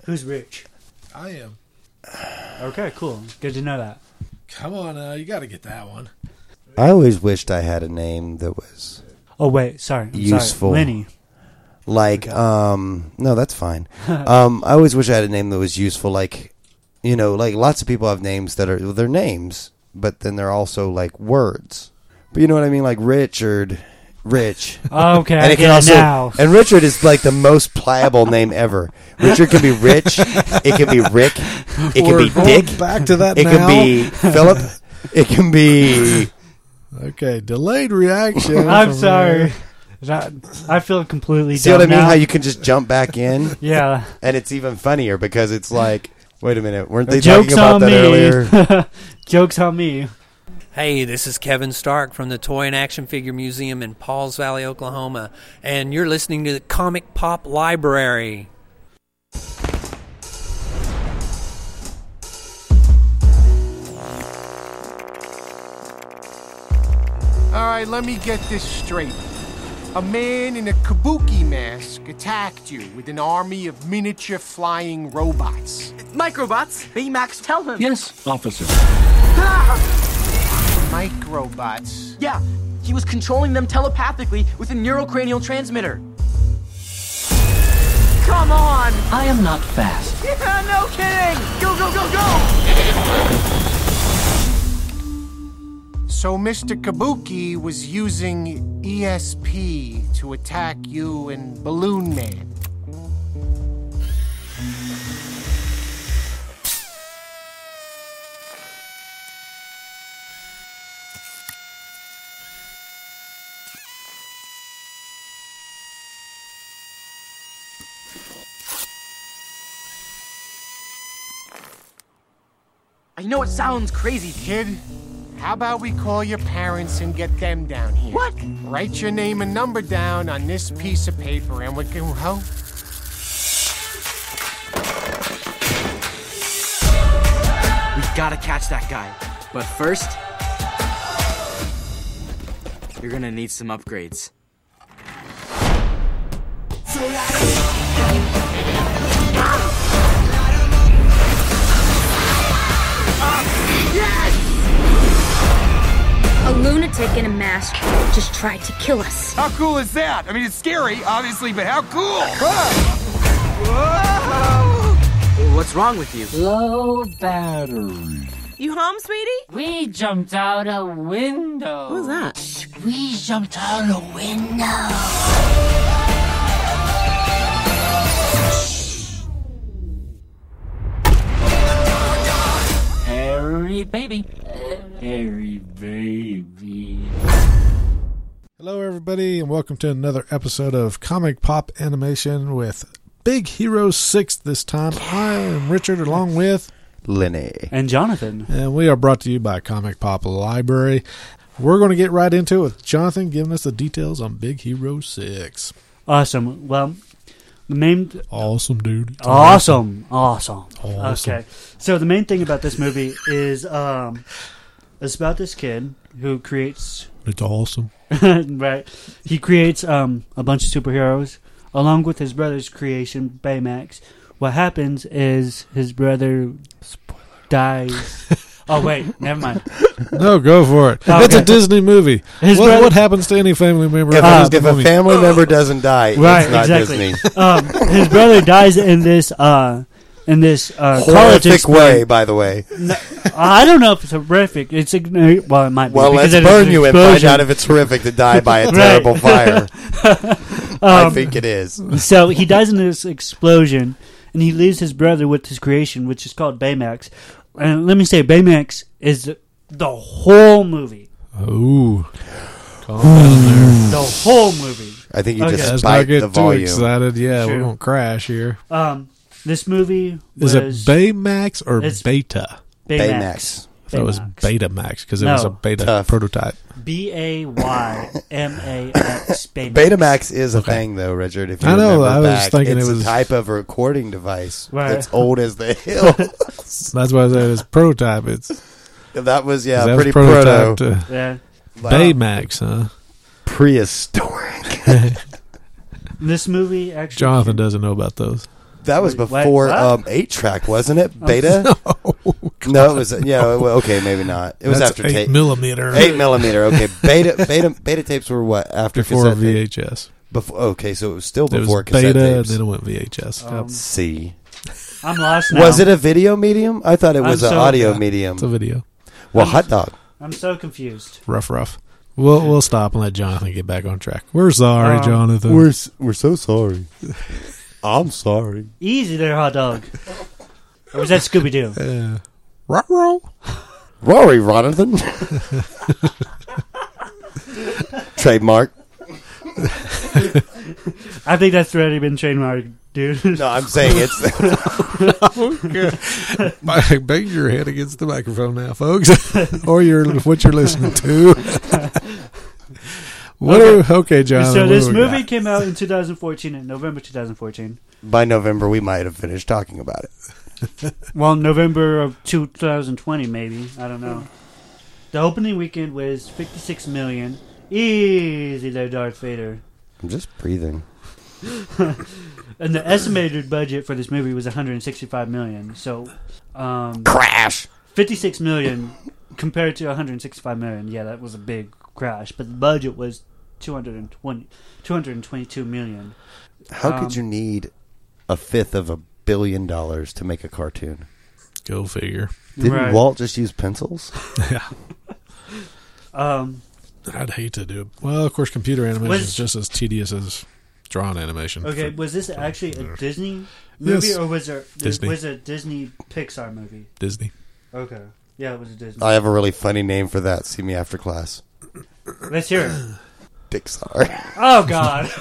Who's Rich? I am. Okay, cool. Good to know that. Come on now, you got to get that one. I always wished I had a name that was Oh, wait. Sorry. I'm useful. Sorry. Lenny. Like, no, that's fine. I always wish I had a name that was useful. Like, you know, like lots of people have names that are, they're names, but then they're also like words. But you know what I mean? Like Richard, Rich. Okay, And I it can get also, it now. and Richard is like the most pliable name ever. Richard can be Rich. It can be Rick. It can be Dick. Back to that It now. can be Philip. It can be. Okay, delayed reaction. I'm from sorry. there. I feel completely See what I dumb mean? now. How you can just jump back in, Yeah. and it's even funnier because it's like, wait a minute, weren't they Joke's talking about on that me. earlier? Joke's on me. Hey, this is Kevin Stark from the Toy and Action Figure Museum in Pauls Valley, Oklahoma, and you're listening to the Comic Pop Library. All right, let me get this straight. A man in a kabuki mask attacked you with an army of miniature flying robots. Microbots? Baymax, tell him. Yes, officer. Microbots. Yeah, he was controlling them telepathically with a neurocranial transmitter. Come on! I am not fast. Yeah, no kidding! Go, go, go, go! So Mr. Kabuki was using ESP to attack you and Balloon Man. I know it sounds crazy. Kid, how about we call your parents and get them down here? What? Write your name and number down on this piece of paper and we can help. We gotta catch that guy. But first, you're gonna need some upgrades. A lunatic in a mask just tried to kill us. How cool is that? I mean, it's scary, obviously, but how cool? What's wrong with you? Low battery. You home, sweetie? We jumped out a window. What was that? We jumped out a window. Harry baby. Harry baby. Hello, everybody, and welcome to another episode of Comic Pop Animation with Big Hero 6 this time. I am Richard, along with Lenny. And Jonathan. And we are brought to you by Comic Pop Library. We're going to get right into it with Jonathan giving us the details on Big Hero 6. Awesome. Well, the main... Awesome, dude. Awesome. Awesome. Awesome. Okay. So the main thing about this movie is it's about this kid who creates... It's awesome. Right. He creates a bunch of superheroes along with his brother's creation, Baymax. What happens is his brother dies. Oh, wait. Never mind. No, go for it. Okay. It's a Disney movie. What happens to any family member? If a family member doesn't die, right, it's not exactly. Disney. His brother dies in this college horrific way, by the way. No, I don't know if it's horrific. It's it might be. Well, let's burn you and find out if it's horrific to die by a terrible fire. I think it is. So he dies in this explosion, and he leaves his brother with his creation, which is called Baymax. And let me say, Baymax is the whole movie. Ooh. Calm down there. The whole movie. I think you Okay. just Let's spiked not get the too volume. excited. Yeah, Sure. we won't crash here. This movie was... Is it Baymax or It's Beta? Baymax. I thought it was Baymax. Betamax because it was a No. beta Tough. prototype. Baymax. Baymax. Betamax is a Okay. thing, though, Richard. If you I know, remember I was back, thinking it's it was- a type of recording device Right. that's old as the hill. That's why I said it's prototype. It's That was, that was pretty prototype proto. to Yeah. Baymax, huh? Prehistoric. This movie actually... Jonathan doesn't know about those. That was Wait, before what? 8-track, wasn't it? Beta? No, it was. Yeah, okay, maybe not. It was That's after 8 tape. millimeter. 8 millimeter. Okay, beta tapes were what after Before cassette tape? VHS. Before. Okay, so it was still It was before cassette beta, and tapes. then it went VHS. C. I'm lost now. Was it a video medium? I thought it was I'm an so- audio Yeah, medium. It's a video. Well, hot dog. I'm so confused. Rough. We'll stop and let Jonathan get back on track. We're sorry, Jonathan. We're so sorry. I'm sorry. Easy there, hot dog. Or was that Scooby Doo? Ruh-roh. Rory Ronathan. Trademark. I think that's already been trademarked, dude. No, I'm saying it's. Bang your head against the microphone now, folks, or what you're listening to. Okay, Jonathan. So this what do we movie got? came out in 2014, in November 2014. By November, we might have finished talking about it. Well, November of 2020, maybe. I don't know. The opening weekend was 56 million. Easy there, Darth Vader. I'm just breathing. And the estimated budget for this movie was 165 million. So, Crash. 56 million compared to 165 million. Yeah, that was a big crash. But the budget was 222 million. How could you need a fifth of $1 billion to make a cartoon? Go figure. Didn't Right. Walt just use pencils? Yeah. I'd hate to do it. Well, of course, computer animation is just as tedious as drawn animation. Okay, was this actually a Disney movie, Yes. or was it Disney. was it a Disney Pixar movie? Disney. Okay, yeah, it was a Disney. I have a really funny name for that. See me after class. Let's hear it. Dixar. Oh God!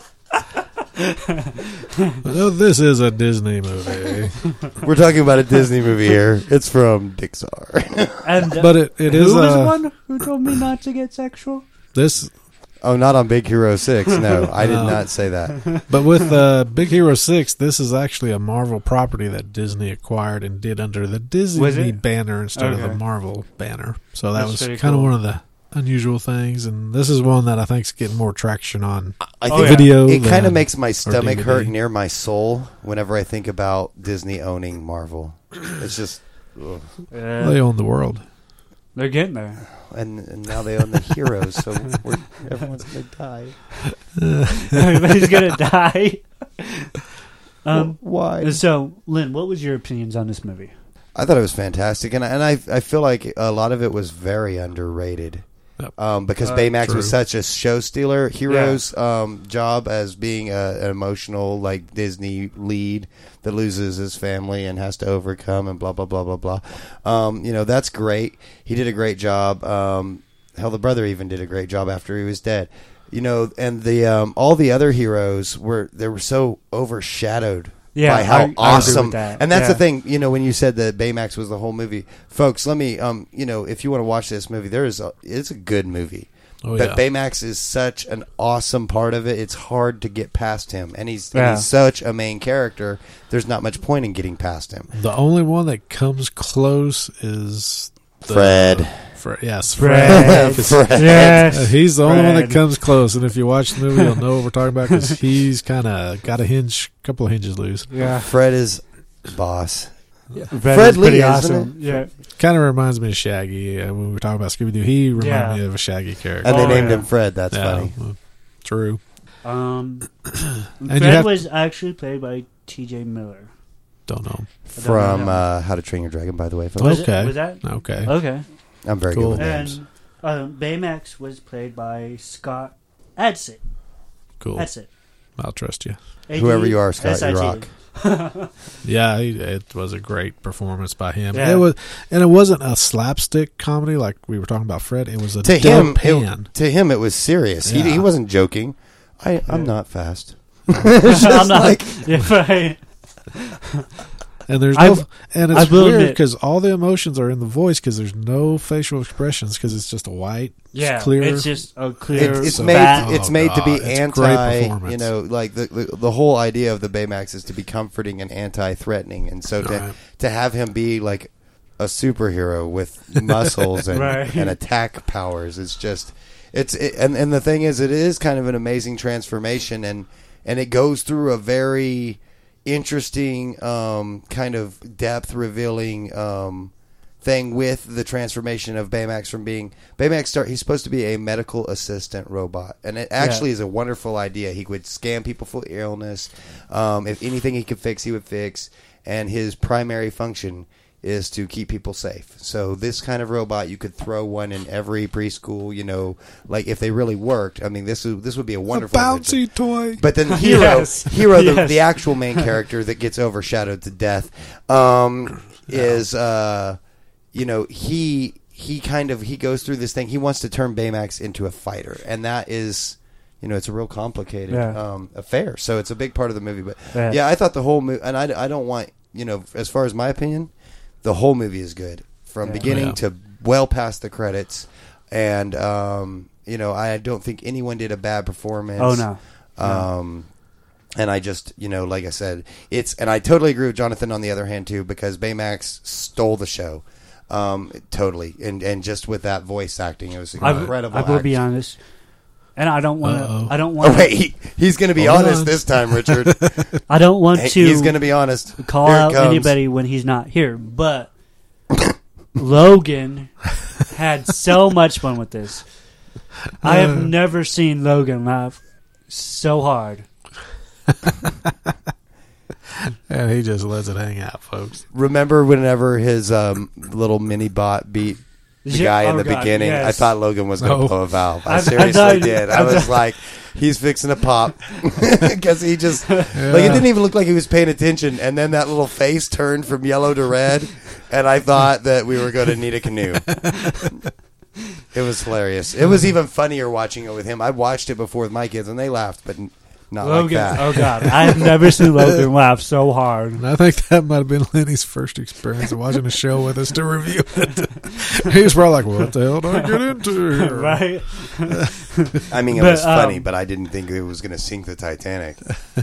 Well, this is a Disney movie, We're talking about a Disney movie here. It's from Dixar. And but it is who was the one who told me not to get sexual? this. Oh, not on Big Hero 6. No, I did not say that. But with Big Hero 6, this is actually a Marvel property that Disney acquired and did under the Was Disney it? banner instead of the Okay. Marvel banner. So that That's was pretty kind of cool. one of the unusual things. And this is one that I think is getting more traction on I Oh, think yeah. video. it kind of than- makes my stomach DVD. hurt near my soul whenever I think about Disney owning Marvel. It's just, ugh. They own the world. They're getting there. And now they own the heroes, so everyone's gonna die. Everybody's gonna die. Why? So, Lynn, what was your opinions on this movie? I thought it was fantastic, and I feel like a lot of it was very underrated. Yep. Because Baymax True. was such a show stealer. Hero's job as being an emotional, like Disney lead that loses his family and has to overcome and blah blah blah blah blah. That's great. He did a great job. Hell, the brother even did a great job after he was dead. And the all the other heroes were so overshadowed. Yeah, by how I agree awesome, with that. and that's the Yeah. thing. When you said that Baymax was the whole movie, folks, let me, if you want to watch this movie, it's a good movie. Oh, But yeah. Baymax is such an awesome part of it. It's hard to get past him, and he's such a main character. There's not much point in getting past him. The only one that comes close is Fred. Yes, Fred. Fred. Yes, He's the only one that Fred. comes close, and if you watch the movie, you'll know what we're talking about because he's kind of got a couple of hinges loose. Yeah, Fred is boss. Fred Lee, pretty isn't awesome. Yeah, Kind of reminds me of Shaggy. When we were talking about Scooby Doo, he reminded me of a Shaggy character. And they Oh, named yeah. him Fred. That's Yeah, funny. well, true. Fred you have- was actually played by T.J. Miller. Don't know. From How to Train Your Dragon, by the way, folks. Was Okay. it? Was that? Okay. Okay. I'm very Cool. good with names. And Baymax was played by Scott Adsit. Cool. Adsit. I'll trust you. Whoever you are, Scott, you S-I-T. rock. Yeah, it was a great performance by him. Yeah. It wasn't a slapstick comedy like we were talking about Fred. It was a To him, deadpan. it was serious. Yeah. He wasn't joking. I'm not fast. I'm not. Yeah, right. And there's I no, and I it's will weird admit- because all the emotions are in the voice because there's no facial expressions because it's just a white, Yeah, clear. it's just a clear. It's So made. bad. It's Oh, made to be God, it's a great anti. performance. Like the whole idea of the Baymax is to be comforting and anti-threatening, and so Right. to have him be like a superhero with muscles and Right. and attack powers is just and the thing is, it is kind of an amazing transformation, and it goes through a very interesting kind of depth revealing thing with the transformation of Baymax from being he's supposed to be a medical assistant robot, and it actually is a wonderful idea. He would scan people for illness. If anything he could fix, he would fix, and his primary function is to keep people safe. So this kind of robot, you could throw one in every preschool, you know, like if they really worked. I mean, this would be a wonderful bouncy toy. But then the hero, the actual main character that gets overshadowed to death, is you know, he goes through this thing. He wants to turn Baymax into a fighter, and that is, you know, it's a real complicated affair. So it's a big part of the movie. But I thought the whole movie, and I don't want, you know, as far as my opinion, the whole movie is good from beginning to well past the credits, and you know, I don't think anyone did a bad performance. Oh no. And I just, you know, like I said, and I totally agree with Jonathan on the other hand too, because Baymax stole the show, totally, and just with that voice acting, it was incredible. I will be honest, and I don't want to. I don't Oh want. wait, he's going to be honest this time, Richard. I don't want to. He's going to be honest. Call Here it out comes. anybody when he's not here, but Logan had so much fun with this. I have never seen Logan laugh so hard. And he just lets it hang out, folks. Remember whenever his little mini bot beat the guy in the beginning? Yes. I thought Logan was going to blow a valve. I seriously did. I was like, he's fixing to pop. Because he just, like, it didn't even look like he was paying attention. And then that little face turned from yellow to red. And I thought that we were going to need a canoe. It was hilarious. It was even funnier watching it with him. I watched it before with my kids, and they laughed, but not Logan, like that. oh God, I have never seen Logan laugh so hard. And I think that might have been Lenny's first experience of watching a show with us to review it. He was probably like, what the hell did I get into here? Right? I mean, it was funny, but I didn't think it was going to sink the Titanic.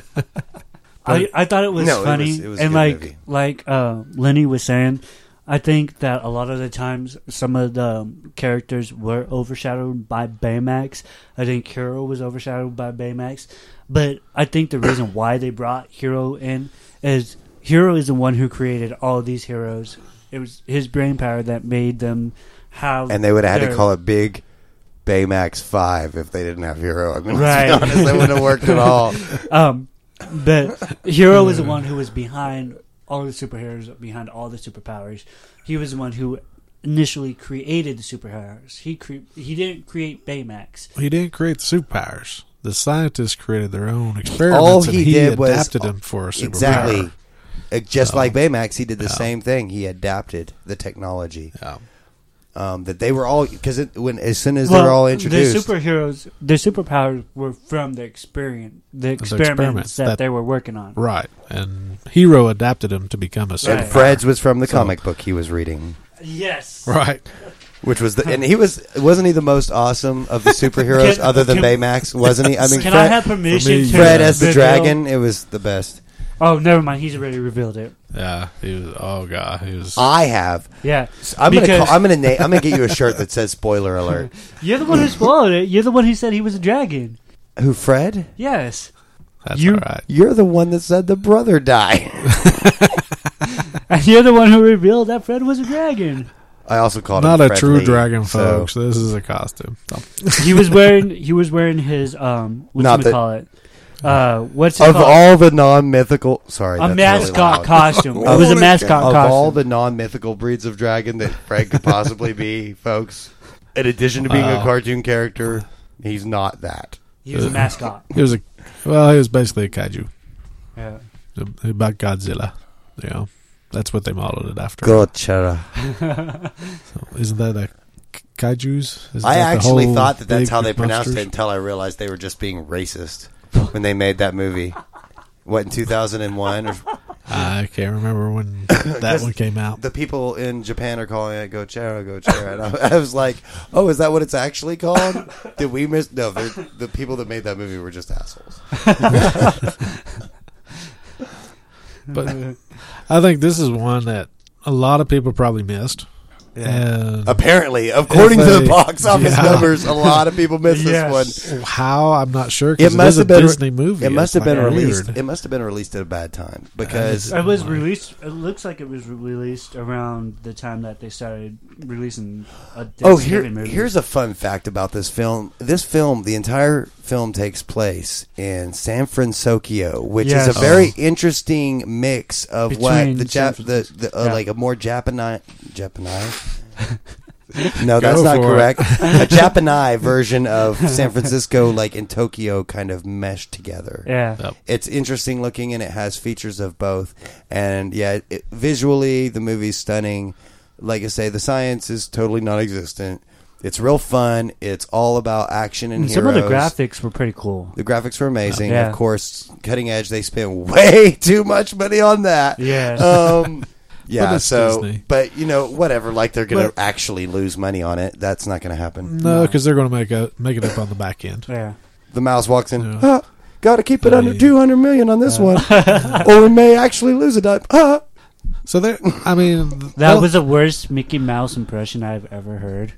I thought it was funny, it was a and good like Lenny was saying, I think that a lot of the times some of the characters were overshadowed by Baymax. I think Hero was overshadowed by Baymax, but I think the reason why they brought Hero in is Hero is the one who created all of these heroes. It was his brain power that made them have. And they would have had to call it Big Baymax 5 if they didn't have Hero. I mean, right. let's be honest, that wouldn't have worked at all. But Hero was the one who was behind all the superheroes, behind all the superpowers. He was the one who initially created the superheroes. He didn't create Baymax. He didn't create the superpowers. The scientists created their own experiments, and he adapted them for a superpower. Exactly. Just like Baymax, he did the same thing. He adapted the technology. That they were all, because as soon as they were all introduced, the superheroes, their superpowers were from the experiments that they were working on. Right, and Hero adapted him to become a superpower. And Fred's was from the comic book he was reading. Yes, right. Which was and he wasn't he the most awesome of the superheroes other than Baymax? Wasn't he? I mean, I have permission? Fred as the dragon, it was the best. Oh, never mind. He's already revealed it. Yeah, he was. Oh God, he was. I have. Yeah, I'm gonna get you a shirt that says "Spoiler Alert." You're the one who spoiled it. You're the one who said he was a dragon. Who, Fred? Yes. That's all right. You're the one that said the brother died. And you're the one who revealed that Fred was a dragon. I also called not him a Fred true Lee, dragon, folks. This is a costume. He was wearing his call it? What's it of called? all the non-mythical, sorry, a that's mascot really costume. It was a mascot of costume. all the non-mythical breeds of dragon that Fred could possibly be, folks. In addition to being a cartoon character, he's not that. He was a mascot. He was basically a kaiju. Yeah, about Godzilla. You know, that's what they modeled it after. Godzilla. So, isn't that a kaijus? I actually thought that's how they pronounced it until I realized they were just being racist when they made that movie. What, in 2001? I can't remember when that one came out. The people in Japan are calling it Gochera. And I was like, oh, is that what it's actually called? Did we miss? No, the people that made that movie were just assholes. But I think this is one that a lot of people probably missed. And Apparently, according to the box office Yeah. numbers, a lot of people missed Yes. this one. how, I'm not sure, It because it must is a have been Disney movie. It must It's have been like released. weird. It must have been released at a bad time because It was released. It looks like it was released around the time that they started releasing a Thanksgiving movie. here's a fun fact about this film. This film, the entire film takes place in San Francisco, which Yes. is a very interesting mix of what Between the San Francisco. Yeah. like a more Japanese. No, that's not for correct. A Japanese version of San Francisco, like in Tokyo, kind of meshed together. Yeah. Yep. It's interesting looking, and it has features of both. And yeah, visually, the movie's stunning. Like I say, the science is totally non-existent. It's real fun. It's all about action and Some heroes. of the graphics were pretty cool. The graphics were amazing. Yeah. Of course, cutting edge. They spent way too much money on that. Yeah. Yeah, But it's so, Disney. but you know, whatever. Like they're going to But- actually lose money on it. That's not going to happen. No, because they're going to make it up on the back end. Yeah. The mouse walks in. Yeah. Got to keep it under Hey. 200 million on this one, or we may actually lose a dime. So there, I mean, That was the worst Mickey Mouse impression I've ever heard.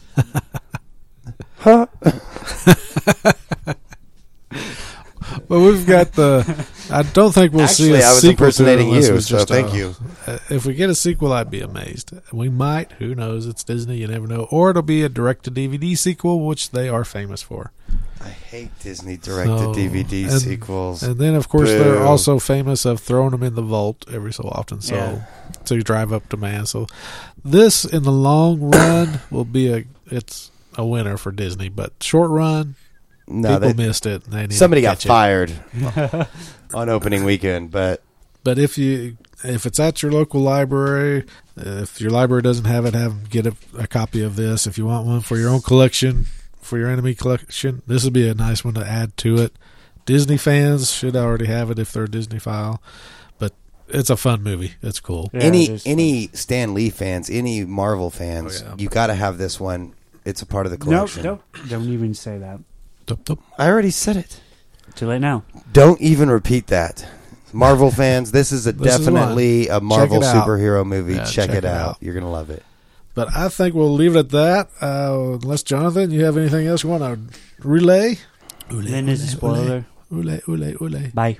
Well, we've got the. I don't think we'll see Actually, a I was sequel to it impersonating unless you, it's so just thank you. If we get a sequel, I'd be amazed. We might. Who knows? It's Disney. You never know. Or it'll be a direct-to-DVD sequel, which they are famous for. I hate Disney direct-to-DVD So, and- sequels. And then, of course, they're Boo. also famous of throwing them in the vault every so often. So, Yeah. so you drive up demand. So, this in the long run will be it's a winner for Disney. But short run, No, people missed it. And they need somebody to got catch it. fired on opening weekend, but But if it's at your local library, if your library doesn't have it, have them get a copy of this. If you want one for your own collection, for your enemy collection, this would be a nice one to add to it. Disney fans should already have it if they're a Disney file, but it's a fun movie. It's cool. Yeah, it is any Stan Lee fans, any Marvel fans, Oh, yeah. you got to have this one. It's a part of the No, collection. no, don't even say that. Dup, dup. I already said it. Too late now. Don't even repeat that. Marvel fans, this is This is definitely a Marvel it out. superhero movie. Yeah, check it out. You're going to love it. But I think we'll leave it at that. Unless, Jonathan, you have anything else you want to relay? Then there's a spoiler. Ule. Bye.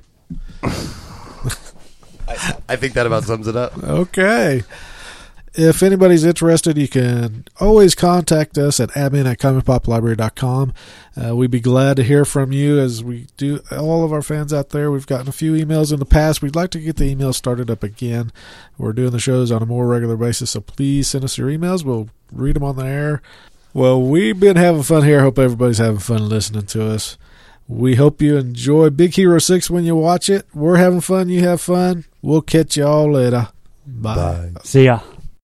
I think that about sums it up. Okay. If anybody's interested, you can always contact us at admin@comicpoplibrary.com. We'd be glad to hear from you, as we do all of our fans out there. We've gotten a few emails in the past. We'd like to get the emails started up again. We're doing the shows on a more regular basis, so please send us your emails. We'll read them on the air. Well, we've been having fun here. Hope everybody's having fun listening to us. We hope you enjoy Big Hero 6 when you watch it. We're having fun. You have fun. We'll catch you all later. Bye. See ya.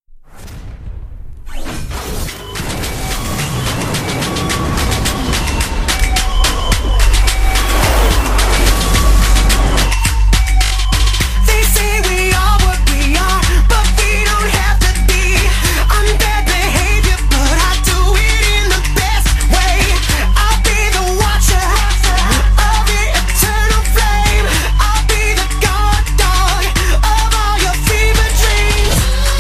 They say we are what we are, but we don't have to be. I'm bad behavior, but I do it in the best way. I'll be the watcher of the eternal flame. I'll be the guard dog of all your fever dreams.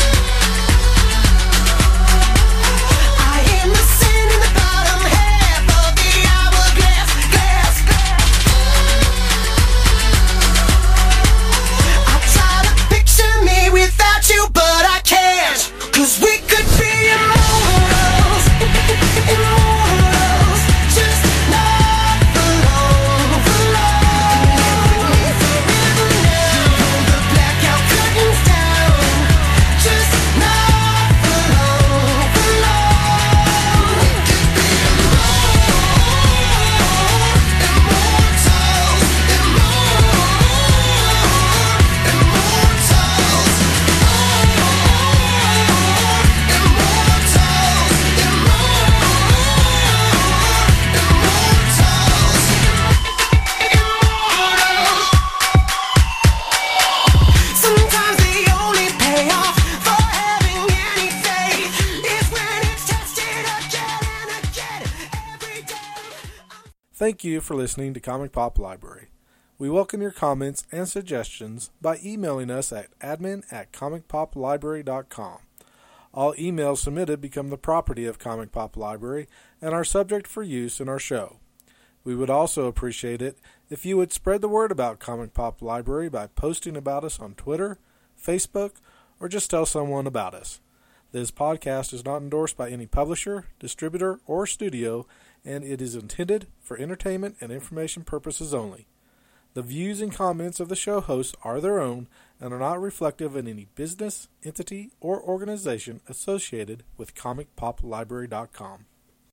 I am the sin in the bottom half of the hourglass, glass. I try to picture me without you, but I can't. 'Cause we could be immortals, immortals, just not for long, for long. Forever now, pull the blackout curtains down, just not for long, for long. We could be Sometimes the only payoff for having any faith is when it's tested again and again every day. Thank you for listening to Comic Pop Library. We welcome your comments and suggestions by emailing us at admin@comicpoplibrary.com. All emails submitted become the property of Comic Pop Library and are subject for use in our show. We would also appreciate it if you would spread the word about Comic Pop Library by posting about us on Twitter, Facebook, or just tell someone about us. This podcast is not endorsed by any publisher, distributor, or studio, and it is intended for entertainment and information purposes only. The views and comments of the show hosts are their own and are not reflective of any business, entity, or organization associated with ComicPopLibrary.com.